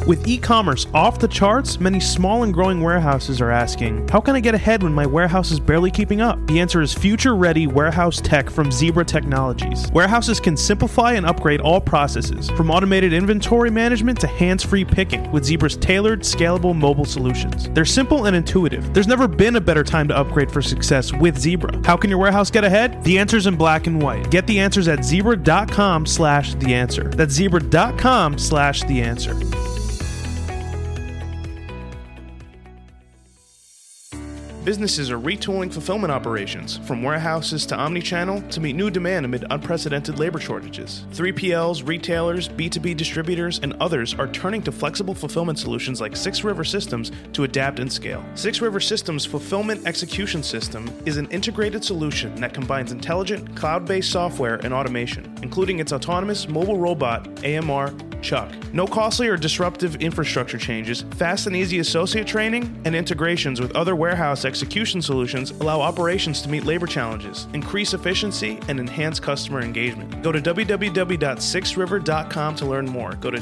With e-commerce off the charts, many small and growing warehouses are asking, how can I get ahead when my warehouse is barely keeping up? The answer is future-ready warehouse tech from Zebra Technologies. Warehouses can simplify and upgrade all processes, from automated inventory management to hands-free picking, with Zebra's tailored, scalable mobile solutions. They're simple and intuitive. There's never been a better time to upgrade for success with Zebra. How can your warehouse get ahead? The answer's in black and white. Get the answers at zebra.com/theanswer. That's zebra.com/theanswer. Businesses are retooling fulfillment operations, from warehouses to omnichannel, to meet new demand amid unprecedented labor shortages. 3PLs, retailers, B2B distributors, and others are turning to flexible fulfillment solutions like 6 River Systems to adapt and scale. 6 River Systems Fulfillment Execution System is an integrated solution that combines intelligent, cloud-based software and automation, including its autonomous mobile robot, AMR, Chuck. No costly or disruptive infrastructure changes, fast and easy associate training, and integrations with other warehouse execution solutions allow operations to meet labor challenges, increase efficiency, and enhance customer engagement. Go to www.6river.com to learn more. Go to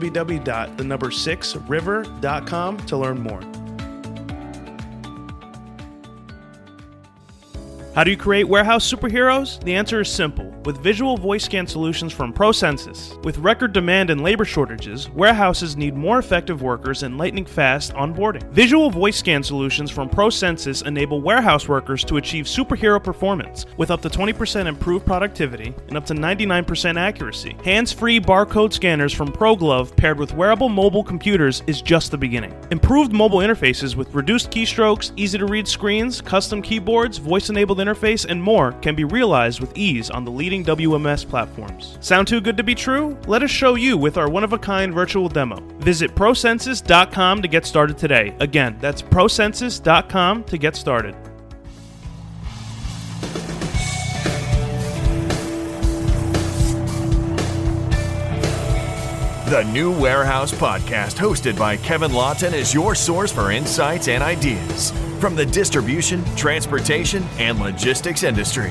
www.6river.com to learn more. How do you create warehouse superheroes? The answer is simple. With visual voice scan solutions from ProCensus. With record demand and labor shortages, warehouses need more effective workers and lightning-fast onboarding. Visual voice scan solutions from ProCensus enable warehouse workers to achieve superhero performance with up to 20% improved productivity and up to 99% accuracy. Hands-free barcode scanners from ProGlove paired with wearable mobile computers is just the beginning. Improved mobile interfaces with reduced keystrokes, easy-to-read screens, custom keyboards, voice-enabled interface, and more can be realized with ease on the leading WMS platforms. Sound too good to be true? Let us show you with our one-of-a-kind virtual demo. Visit ProCensus.com to get started today. Again, that's ProCensus.com to get started. The New Warehouse Podcast, hosted by Kevin Lawton, is your source for insights and ideas from the distribution, transportation, and logistics industry.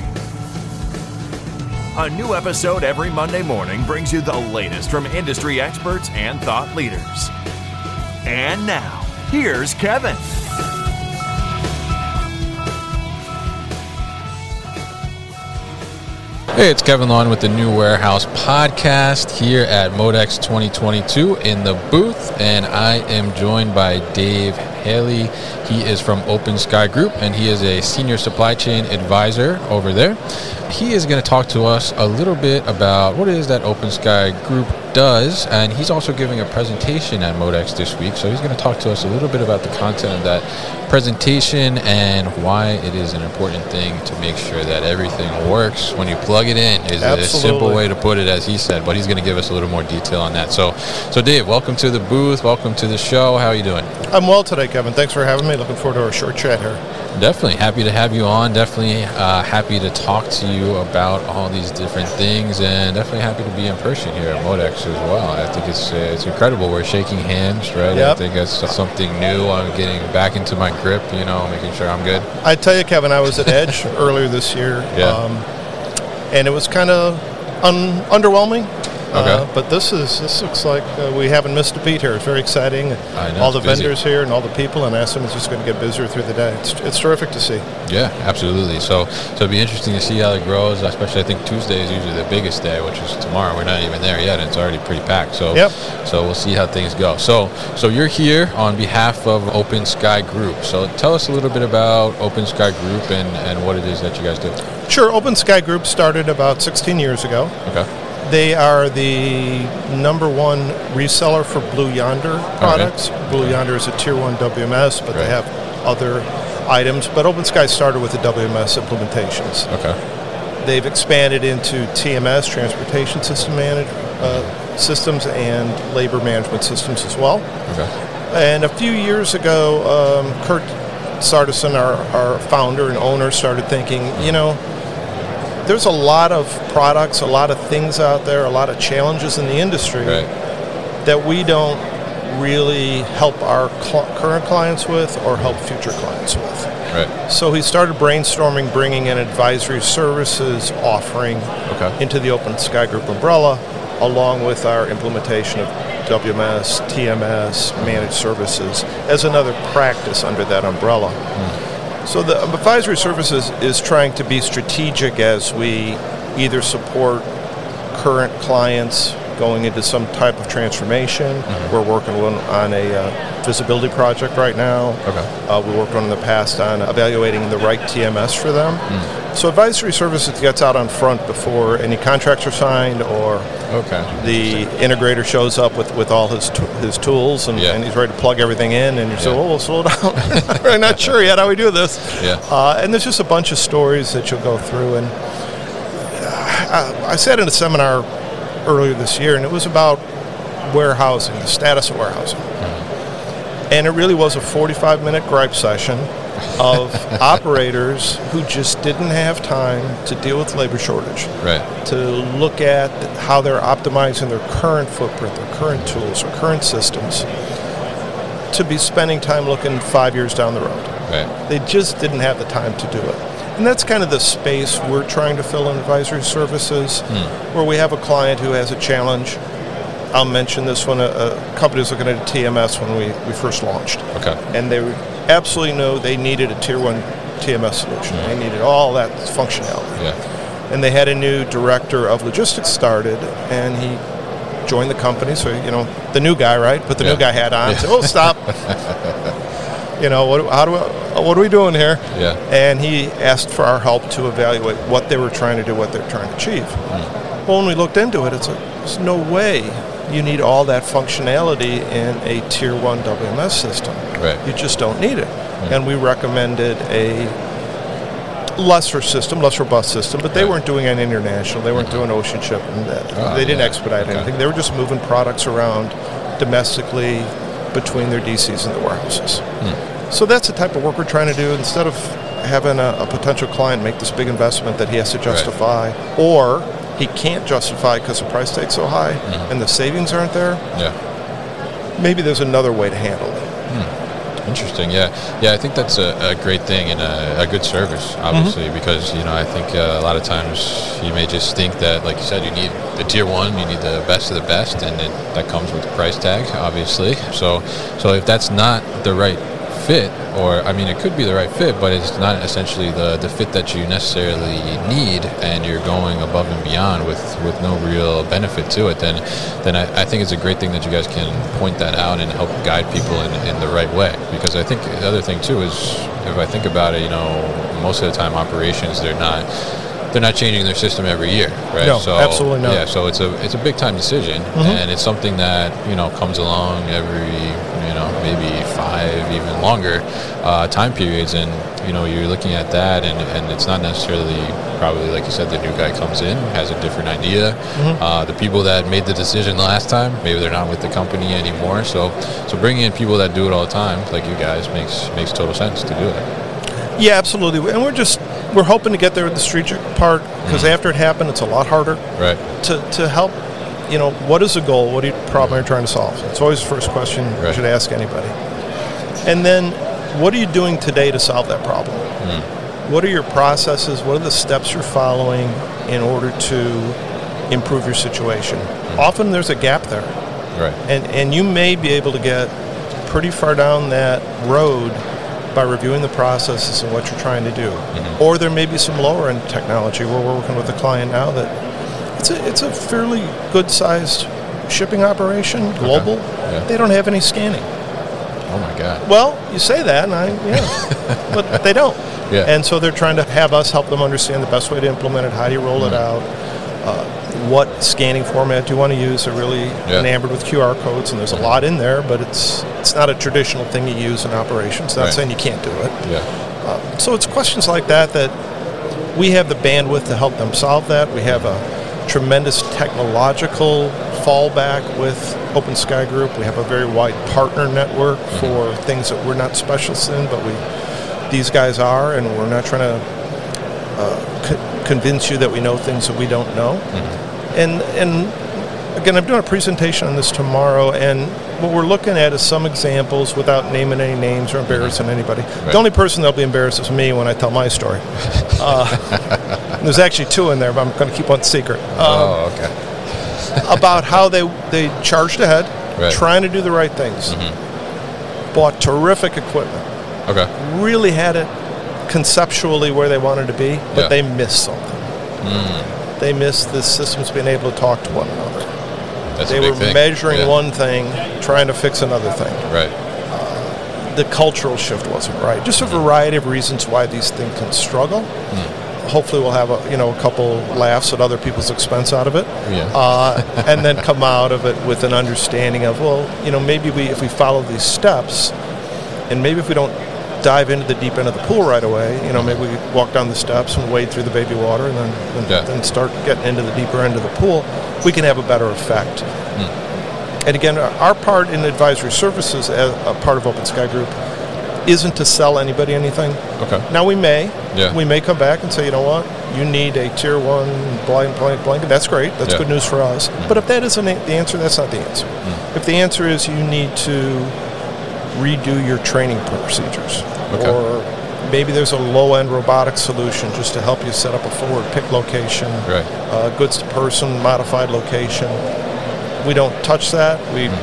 A new episode every Monday morning brings you the latest from industry experts and thought leaders. And now, here's Kevin. Hey, it's Kevin Lawton with the New Warehouse Podcast here at Modex 2022 in the booth, and I am joined by Dave Haley. He is from Open Sky Group, and he is a senior supply chain advisor over there. He is going to talk to us a little bit about what it is that Open Sky Group does, and he's also giving a presentation at Modex this week, so he's going to talk to us a little bit about the content of that presentation and why it is an important thing to make sure that everything works when you plug it in is a simple way to put it, as he said, but he's going to give us a little more detail on that. So Dave, welcome to the booth, welcome to the show. How are you doing? I'm well today, Kevin. Thanks for having me. Looking forward to our short chat here. Definitely happy to have you on. Definitely happy to talk to you about all these different things, and definitely happy to be in person here at Modex as well. I think it's incredible. We're shaking hands, right? Yep. I think that's something new. I'm getting back into my grip, making sure I'm good. I tell you, Kevin, I was at Edge earlier this year, and it was kind of underwhelming. Okay. But this looks like we haven't missed a beat here. It's very exciting. I know, all the busy. Vendors here and all the people, and I assume it's just going to get busier through the day. It's terrific to see. Yeah, absolutely. So it'll be interesting to see how it grows, especially I think Tuesday is usually the biggest day, which is tomorrow. We're not even there yet, and it's already pretty packed. So we'll see how things go. So you're here on behalf of Open Sky Group. So tell us a little bit about Open Sky Group and what it is that you guys do. Sure. Open Sky Group started about 16 years ago. Okay. They are the number one reseller for Blue Yonder products. Okay. Blue Yonder is a tier 1 WMS, but Right. they have other items. But Open Sky started with the WMS implementations. Okay. They've expanded into TMS, transportation system systems, and labor management systems as well. Okay. And a few years ago, Kurt Sardison, our founder and owner, started thinking, there's a lot of products, a lot of things out there, a lot of challenges in the industry that we don't really help our current clients with or help future clients with. Right. So he started brainstorming, bringing an advisory services offering into the Open Sky Group umbrella, along with our implementation of WMS, TMS, managed services as another practice under that umbrella. So the advisory services is trying to be strategic as we either support current clients going into some type of transformation. We're working on a visibility project right now. We worked on in the past on evaluating the right TMS for them. So advisory services gets out on front before any contracts are signed or the integrator shows up with all his tools and he's ready to plug everything in, and you say, well, slow down. I'm not sure yet how we do this. And there's just a bunch of stories that you'll go through. And I sat in a seminar earlier this year, and it was about warehousing, the status of warehousing. And it really was a 45-minute gripe session of operators who just didn't have time to deal with labor shortage, to look at how they're optimizing their current footprint, their current tools, their current systems, to be spending time looking 5 years down the road. They just didn't have the time to do it. And that's kind of the space we're trying to fill in advisory services, where we have a client who has a challenge. I'll mention this one. A company was looking at a TMS when we first launched. And they absolutely knew they needed a Tier 1 TMS solution. They needed all that functionality. And they had a new director of logistics started, and he joined the company. So, the new guy, right? Put the new guy hat on. Said, oh, stop. What are we doing here? And he asked for our help to evaluate what they were trying to do, what they're trying to achieve. Well, when we looked into it, it's like, there's no way you need all that functionality in a Tier 1 WMS system. You just don't need it. And we recommended a lesser robust system, but they weren't doing any international. They weren't doing ocean shipping. They didn't expedite anything. They were just moving products around domestically between their DCs and the warehouses. So that's the type of work we're trying to do. Instead of having a potential client make this big investment that he has to justify, or he can't justify because the price tag's so high and the savings aren't there, maybe there's another way to handle it. Interesting. I think that's a great thing and a good service, obviously, because I think a lot of times you may just think that, like you said, you need the Tier 1, you need the best of the best, and that comes with the price tag, obviously. So if that's not the right fit, or it could be the right fit, but it's not essentially the fit that you necessarily need, and you're going above and beyond with no real benefit to it, then I think it's a great thing that you guys can point that out and help guide people in the right way. Because I think the other thing too is, if I think about it, most of the time operations, they're not changing their system every year, right? No, absolutely not. Yeah, so it's a big time decision, and it's something that comes along every maybe 5, even longer time periods, and you're looking at that, and it's not necessarily, probably like you said, the new guy comes in, has a different idea. The people that made the decision last time, maybe they're not with the company anymore. So bringing in people that do it all the time, like you guys, makes total sense to do it. Yeah, absolutely. And we're hoping to get there with the strategic part, because after it happened, it's a lot harder to help. What is the goal? What problem are you trying to solve? It's always the first question you should ask anybody. And then, what are you doing today to solve that problem? What are your processes? What are the steps you're following in order to improve your situation? Often there's a gap there. And you may be able to get pretty far down that road by reviewing the processes and what you're trying to do. Or there may be some lower-end technology where we're working with a client now that it's a fairly good-sized shipping operation, global. They don't have any scanning. Oh, my God. Well, you say that, and but they don't. And so they're trying to have us help them understand the best way to implement it, how do you roll it out, what scanning format do you want to use. They're really enamored with QR codes, and there's a lot in there, but it's not a traditional thing you use in operations. Not saying you can't do it. So it's questions like that we have the bandwidth to help them solve that. We have a tremendous technological fallback with Open Sky Group. We have a very wide partner network for things that we're not specialists in, but these guys are, and we're not trying to convince you that we know things that we don't know. And again, I'm doing a presentation on this tomorrow, and what we're looking at is some examples without naming any names or embarrassing anybody. The only person that'll be embarrassed is me when I tell my story. There's actually 2 in there, but I'm going to keep one secret. About how they charged ahead. trying to do the right things. Bought terrific equipment. Okay. Really had it conceptually where they wanted to be, but they missed something. They missed the systems being able to talk to one another. That's they a big were thing. measuring one thing, trying to fix another thing. Right. The cultural shift wasn't right. Just a variety of reasons why these things can struggle. Hopefully we'll have a couple laughs at other people's expense out of it, and then come out of it with an understanding of, maybe if we follow these steps, and maybe if we don't dive into the deep end of the pool right away, maybe we walk down the steps and wade through the baby water and then start getting into the deeper end of the pool, we can have a better effect. And again, our part in advisory services as a part of Open Sky Group isn't to sell anybody anything. Okay. Now we may come back and say, you know what, you need a tier 1 blank. That's great. That's good news for us. But if that isn't the answer, that's not the answer. If the answer is you need to redo your training procedures, or maybe there's a low-end robotic solution just to help you set up a forward pick location, goods to person modified location. We don't touch that.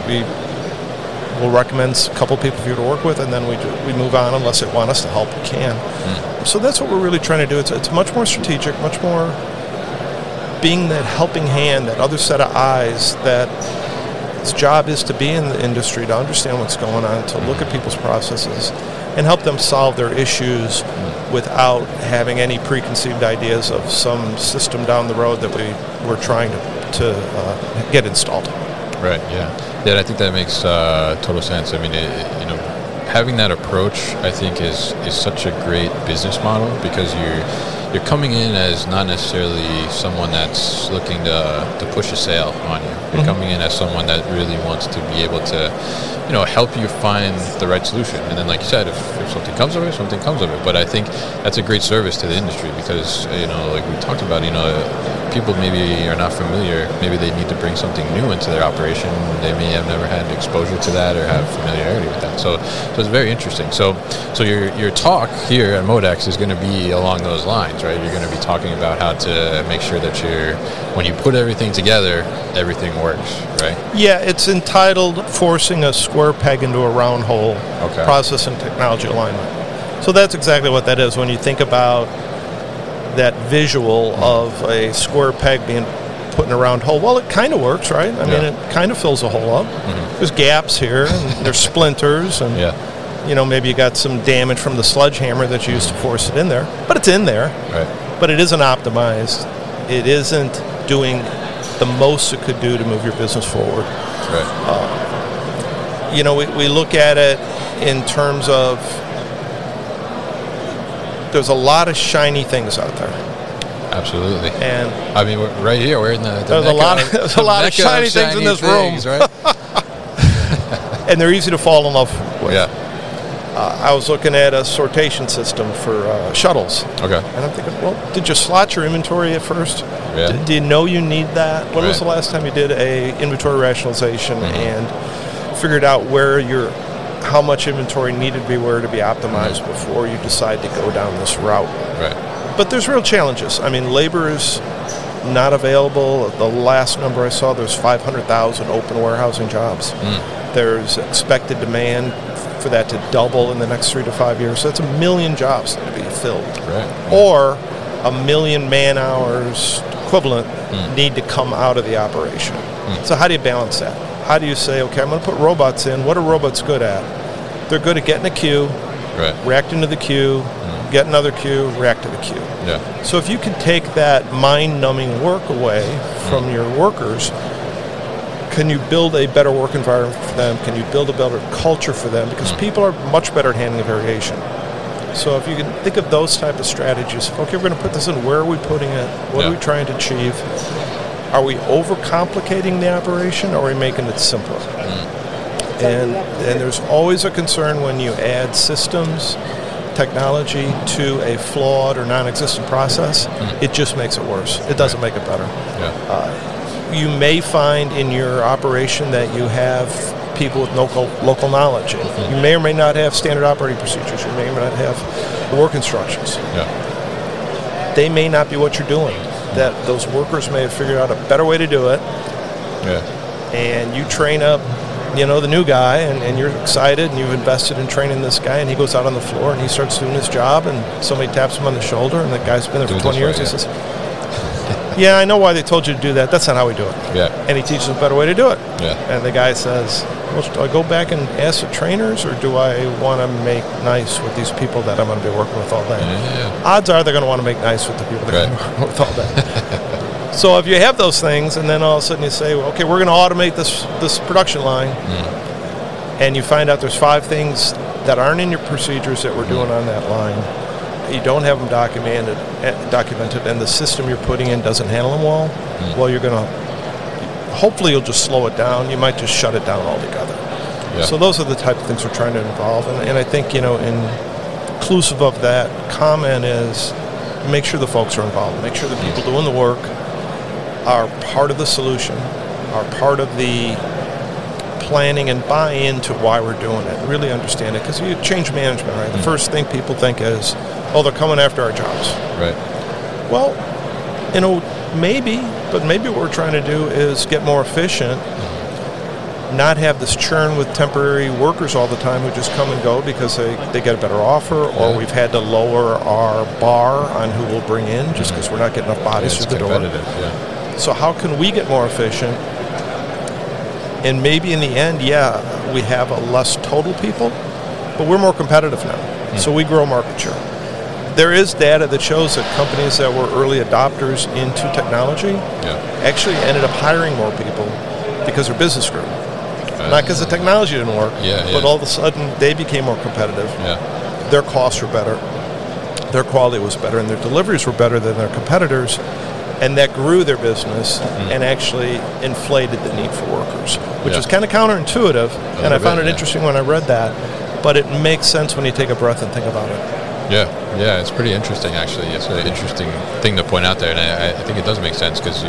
We'll recommend a couple people for you to work with, and then we move on unless they want us to help. We can. So that's what we're really trying to do. It's much more strategic, much more being that helping hand, that other set of eyes that its job is to be in the industry, to understand what's going on, to look at people's processes, and help them solve their issues without having any preconceived ideas of some system down the road that we're trying to get installed. Right. Yeah. I think that makes total sense. I mean, having that approach, I think, is such a great business model, because you're coming in as not necessarily someone that's looking to push a sale on you. You're coming in as someone that really wants to be able to, help you find the right solution. And then, like you said, if something comes of it, something comes of it. But I think that's a great service to the industry, because, like we talked about, people maybe are not familiar. Maybe they need to bring something new into their operation. They may have never had exposure to that or have familiarity with that. So it's very interesting. So your talk here at Modex is going to be along those lines, right? You're going to be talking about how to make sure that when you put everything together, everything works, right? Yeah, it's entitled Forcing a Square Peg into a Round Hole, Process and Technology Alignment. So that's exactly what that is. When you think about that visual of a square peg being put in a round hole, well, it kind of works, right? I mean, it kind of fills a hole up. There's gaps here, and there's splinters, and maybe you got some damage from the sledgehammer that you used to force it in there, but it's in there. Right. But it isn't optimized. It isn't doing the most it could do to move your business forward. Right. We look at it in terms of there's a lot of shiny things out there. Absolutely. And I mean, right here, we're in the there's a lot of shiny things in this room, right? And they're easy to fall in love with. Yeah. I was looking at a sortation system for shuttles. Okay. And I'm thinking, well, did you slot your inventory at first? Yeah. Do you know you need that? When was the last time you did a inventory rationalization and figured out how much inventory needed to be where to be optimized before you decide to go down this route? Right. But there's real challenges. I mean, labor is not available. The last number I saw, there's 500,000 open warehousing jobs. There's expected demand for that to double in the next 3 to 5 years. So that's 1 million jobs to be filled. Right. Or 1 million man-hours equivalent need to come out of the operation. So how do you balance that? How do you say, okay, I'm going to put robots in. What are robots good at? They're good at getting a queue, reacting to the queue, get another queue, react to the queue. Yeah. So if you can take that mind-numbing work away from your workers, can you build a better work environment for them? Can you build a better culture for them? Because people are much better at handling variation. So if you can think of those type of strategies, okay, we're going to put this in. Where are we putting it? What are we trying to achieve? Are we overcomplicating the operation, or are we making it simpler? And there's always a concern when you add systems, technology to a flawed or non-existent process. It just makes it worse. It doesn't make it better. You may find in your operation that you have people with local knowledge. You may or may not have standard operating procedures. You may or may not have work instructions. They may not be what you're doing. That those workers may have figured out a better way to do it. And you train up the new guy, and you're excited, and you've invested in training this guy, and he goes out on the floor, and he starts doing his job, and somebody taps him on the shoulder, and the guy's been there for 20 years. He says, yeah, I know why they told you to do that. That's not how we do it. Yeah. And he teaches a better way to do it. Yeah. And the guy says, well, do I go back and ask the trainers, or do I want to make nice with these people that I'm going to be working with all day? Yeah. Odds are they're going to want to make nice with the people that I'm working with all day. So if you have those things, and then all of a sudden you say, well, okay, we're going to automate this production line, and you find out there's 5 things that aren't in your procedures that we're doing on that line, you don't have them documented, and the system you're putting in doesn't handle them well, you're going to, hopefully you'll just slow it down. You might just shut it down altogether. Yeah. So those are the type of things we're trying to involve. And I think, inclusive of that comment is make sure the folks are involved. Make sure the people doing the work are part of the solution, are part of the planning, and buy into why we're doing it. Really understand it, because you change management, right? The first thing people think is, oh, they're coming after our jobs. Right. Well, maybe what we're trying to do is get more efficient, not have this churn with temporary workers all the time who just come and go because they get a better offer, or we've had to lower our bar on who we'll bring in just because we're not getting enough bodies through the door. Yeah. So how can we get more efficient? And maybe in the end, we have a less total people, but we're more competitive now. So we grow market share. There is data that shows that companies that were early adopters into technology actually ended up hiring more people because their business grew. Not because the technology didn't work, but all of a sudden they became more competitive. Their costs were better, their quality was better, and their deliveries were better than their competitors. And that grew their business and actually inflated the need for workers, which is kind of counterintuitive. And I found it interesting when I read that, but it makes sense when you take a breath and think about it. Yeah, it's pretty interesting, actually. It's an interesting thing to point out there, and I think it does make sense because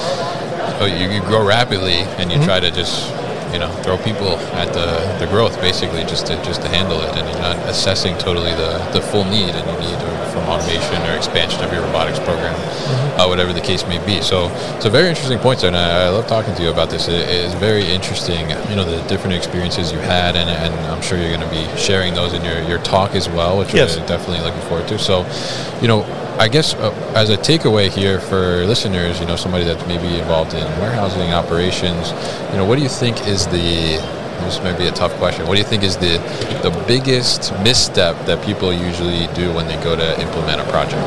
you grow rapidly, and you try to just throw people at the growth, basically, just to handle it, and you're not assessing totally the full need and you need from automation or expansion of your robotics program, whatever the case may be. So it's a very interesting point, sir, and I love talking to you about this. It is very interesting, the different experiences you had, and I'm sure you're going to be sharing those in your talk as well, which we're definitely looking forward to. So, I guess as a takeaway here for listeners, somebody that's maybe involved in warehousing operations, what do you think is this may be a tough question, what do you think is the biggest misstep that people usually do when they go to implement a project?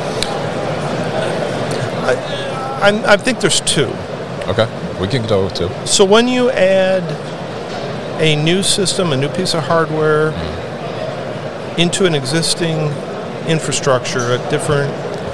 I think there's 2. Okay, we can go with 2. So when you add a new system, a new piece of hardware into an existing infrastructure, a different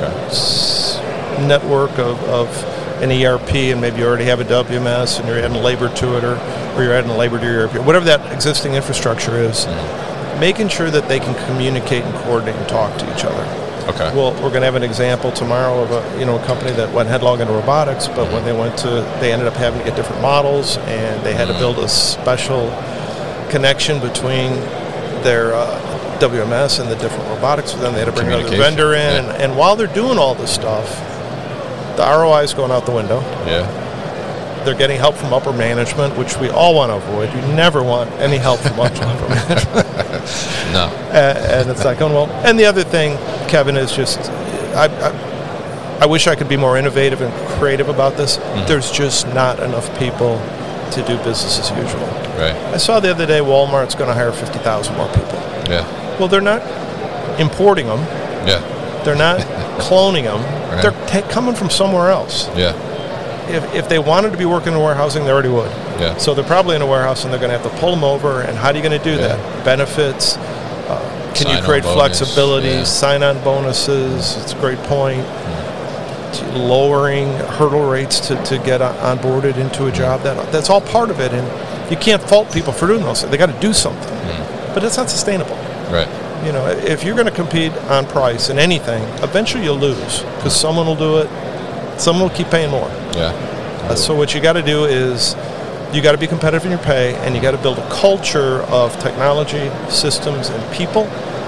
network of an ERP, and maybe you already have a WMS and you're adding labor to it, or you're adding labor to your ERP, whatever that existing infrastructure is, making sure that they can communicate and coordinate and talk to each other. Okay. Well, we're going to have an example tomorrow of a company that went headlong into robotics, but when they ended up having to get different models, and they had to build a special connection between their WMS and the different robotics. So then they had to bring another vendor in, and while they're doing all this stuff, the ROI is going out the window. They're getting help from upper management, which we all want to avoid. You never want any help from upper management. No. And it's not going well. And the other thing, Kevin, is just I wish I could be more innovative and creative about this. There's just not enough people to do business as usual. Right. I saw the other day Walmart's going to hire 50,000 more people. Well, they're not importing them. They're not cloning them. Right. They're coming from somewhere else. If they wanted to be working in warehousing, they already would. So they're probably in a warehouse, and they're going to have to pull them over. And how are you going to do that? Benefits. Can you create flexibility? Sign-on bonuses. It's a great point. Lowering hurdle rates to get onboarded into a job. That's all part of it. And you can't fault people for doing those. They got to do something. But it's not sustainable. Right. If you're going to compete on price in anything, eventually you'll lose because someone will do it. Someone will keep paying more. So what you got to do is you got to be competitive in your pay, and you got to build a culture of technology, systems, and people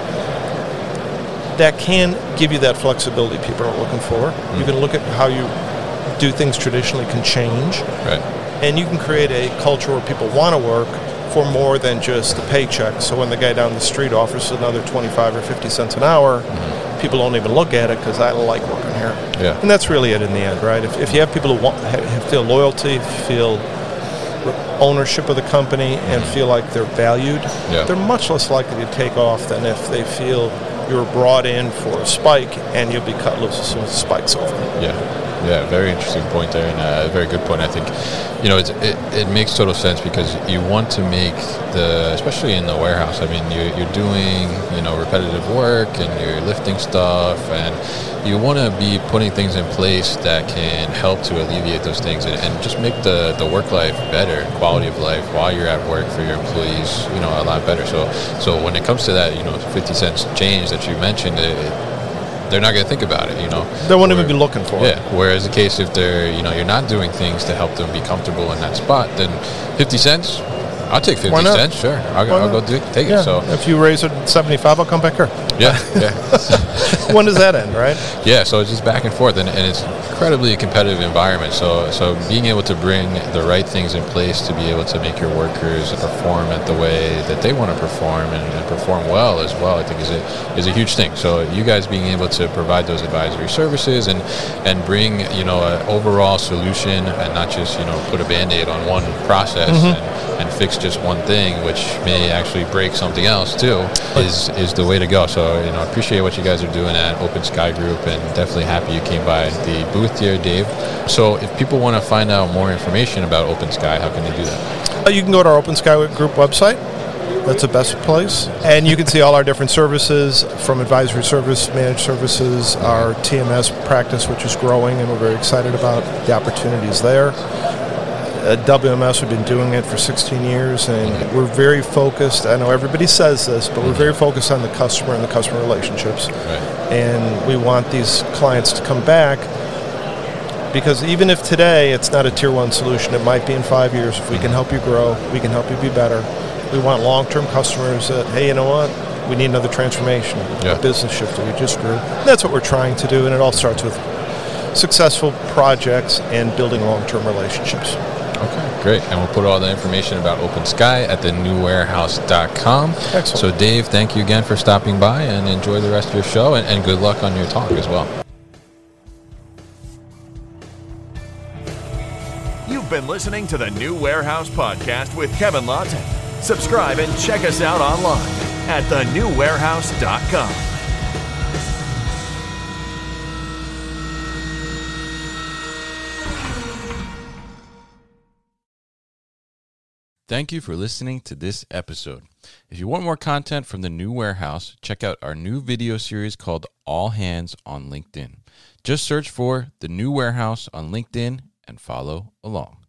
that can give you that flexibility people are looking for. You can look at how you do things traditionally can change. Right. And you can create a culture where people want to work for more than just the paycheck. So when the guy down the street offers another 25 or 50 cents an hour, people don't even look at it because I like working here. Yeah. And that's really it in the end, right? If you have people who feel loyalty, feel ownership of the company, and feel like they're valued, they're much less likely to take off than if they feel you're brought in for a spike and you'll be cut loose as soon as the spike's over. Yeah, very interesting point there, and a very good point. I think, it makes total sense because you want to make especially in the warehouse, I mean, you're doing, repetitive work and you're lifting stuff, and you want to be putting things in place that can help to alleviate those things and just make the work life better, quality of life while you're at work for your employees, a lot better. So when it comes to that, 50 cents change that you mentioned, they're not going to think about it, They won't even be looking for it. Yeah, whereas the case if they're, you're not doing things to help them be comfortable in that spot, then 50 cents, I'll take 50 cents, sure. I'll go take it. So if you raise it 75, I'll come back here. Yeah. When does that end, right? Yeah, so it's just back and forth, and it's incredibly competitive environment. So being able to bring the right things in place to be able to make your workers perform at the way that they want to perform and perform well as well, I think is a huge thing. So you guys being able to provide those advisory services and bring an overall solution and not just put a Band-Aid on one process and fix just one thing, which may actually break something else too, is the way to go. So I appreciate what you guys are doing at Open Sky Group, and definitely happy you came by the booth here, Dave. So if people want to find out more information about Open Sky, how can they do that? You can go to our Open Sky Group website. That's the best place. And you can see all our different services, from advisory service, managed services, our TMS practice, which is growing, and we're very excited about the opportunities there. At WMS, we've been doing it for 16 years, and we're very focused. I know everybody says this, but we're very focused on the customer and the customer relationships. Right. And we want these clients to come back, because even if today it's not a Tier 1 solution, it might be in 5 years. If we can help you grow, we can help you be better. We want long-term customers that, hey, you know what? We need another transformation, a business shift that we just grew. And that's what we're trying to do, and it all starts with successful projects and building long-term relationships. Okay, great. And we'll put all the information about Open Sky at thenewwarehouse.com. Excellent. So, Dave, thank you again for stopping by, and enjoy the rest of your show, and good luck on your talk as well. You've been listening to the New Warehouse Podcast with Kevin Lawton. Subscribe and check us out online at thenewwarehouse.com. Thank you for listening to this episode. If you want more content from the New Warehouse, check out our new video series called All Hands on LinkedIn. Just search for the New Warehouse on LinkedIn and follow along.